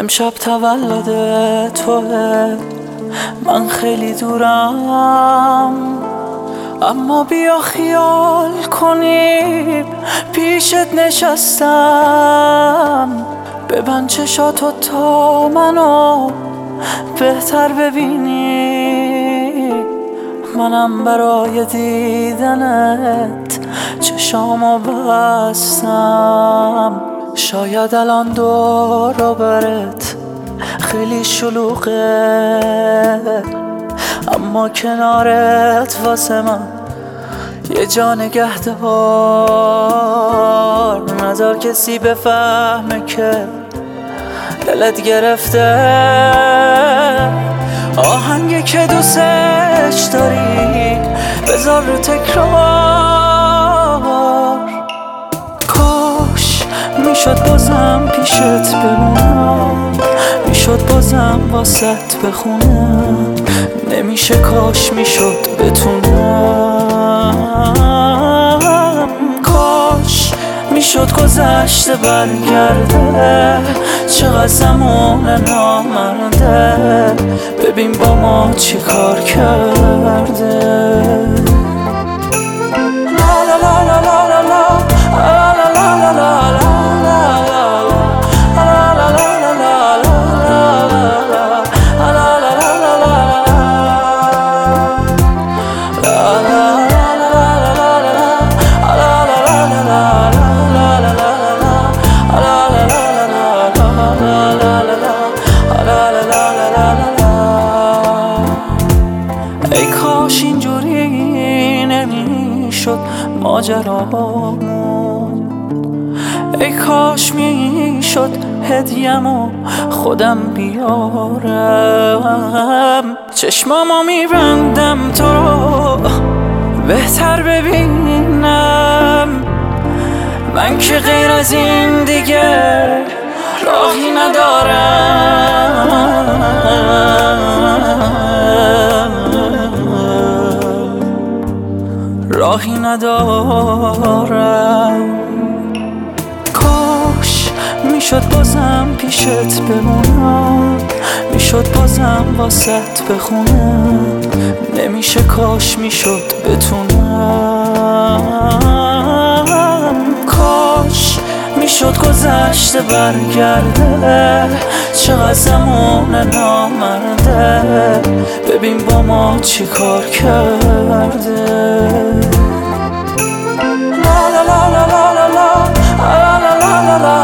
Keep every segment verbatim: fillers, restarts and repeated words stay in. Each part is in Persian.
امشب تولد توه، من خیلی دورم، اما بیا خیال کنیم پیشت نشستم. ببند چشاتو تا منو بهتر ببینی، منم برای دیدنت چشامو بستم. شاید الان دور و برت خیلی شلوغه، اما کنارت واسه من یه جا نگهدار. نذار کسی بفهمه که دلت گرفته آهنگی که دوستش داری بذار رو تکرار. کاش میشد بازم پیشت بمونم، میشد بازم واسط بخونم، نمیشه کاش میشد بتونم. کاش میشد گذشته برگرده، چقدر زمان نامرده، ببین با ما چی کار کرده. لا لا لا لا لا لا لا لا لا لا. ای کاش اینجوری نمیشد ماجرامون، ای کاش میشد هدیه‌مو خودم بیارم. چشمامو میبندم تو رو بهتر ببینم، من که غیر از این دیگه راهی ندارم، راهی ندارم. کاش میشد بازم پیشت بمونم، میشد بازم واسط بخونم، نمیشه کاش میشد بتونم. کاش میشد گذشته برگرده، چقدر زمان نامرده، ببین با ما چی کار کرده. لا لا لا لا لا لا لا لا لا لا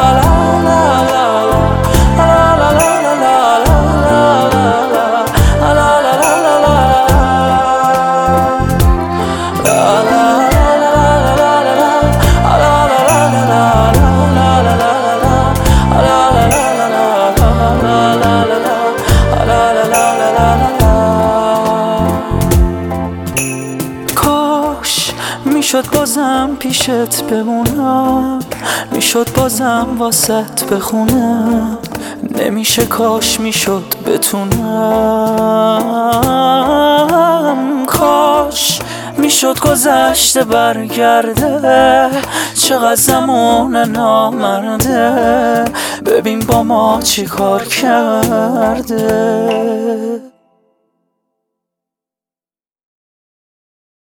میشد بازم پیشت بمونم، میشد بازم واسط بخونم، نمیشه کاش میشد بتونم. کاش میشد گذشته برگرده، چقدر زمان نامرده، ببین با ما چی کار کرده.